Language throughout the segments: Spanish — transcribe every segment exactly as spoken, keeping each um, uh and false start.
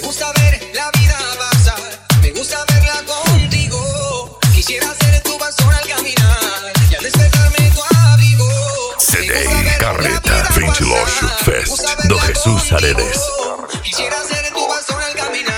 gusta ver la vida pasar, me gusta verla contigo. Quisiera ser tu bastón al caminar y al despertarme tu abrigo. C D Carreta Ventiloso Fest do Jesus Aredes. Quisiera ser tu bastón al caminar.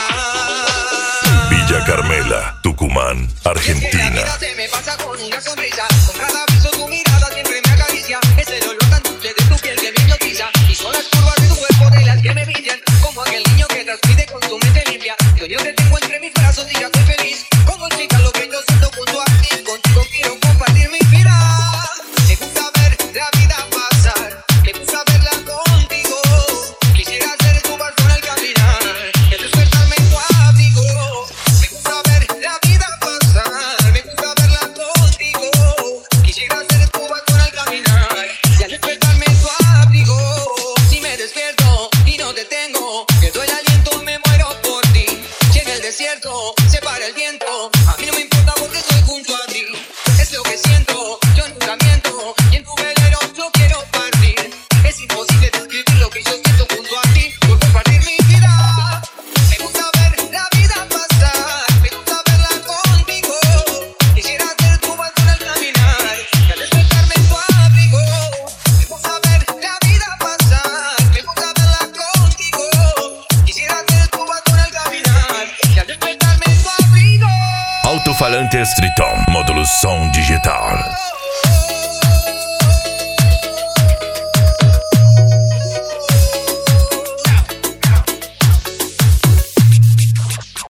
Villa Carmela, Tucumán, Argentina. Se me pasa con una sonrisa, con cada beso tu mirada siempre me acaricia. Es el olor tan dulce de tu piel que me hipnotiza, y son las curvas de tu cuerpo de las que me brillan, como aquel niño que transmite con tu mente limpia. Yo, yo te tengo entre mis brazos y ya estoy feliz. Como chica lo que yo siento junto a ti, contigo quiero compartir mi vida. Me gusta ver la vida pasar, me gusta verla contigo. Quisiera ser tu bastón al caminar y al despertarme en tu abrigo. Me gusta ver la vida pasar, me gusta verla contigo. Quisiera ser tu bastón al caminar y al despertarme en tu abrigo. Si me despierto y no te tengo, pierdo el aliento, me muero por ti. Si en el desierto se para el viento, a mí no me importa porque estoy junto a ti. Es lo que siento, yo nunca miento, y en tu velero yo quiero partir. Es imposible describir lo que yo siento junto a ti, por compartir mi vida. Me gusta ver la vida pasar, me gusta verla contigo. Quisiera ser tu bastón al caminar y al despertarme en tu abrigo. Me gusta ver la vida pasar, me gusta verla contigo. Quisiera ser tu bastón al caminar y al despertarme en tu abrigo. Alto-falantes Triton, módulo som digital.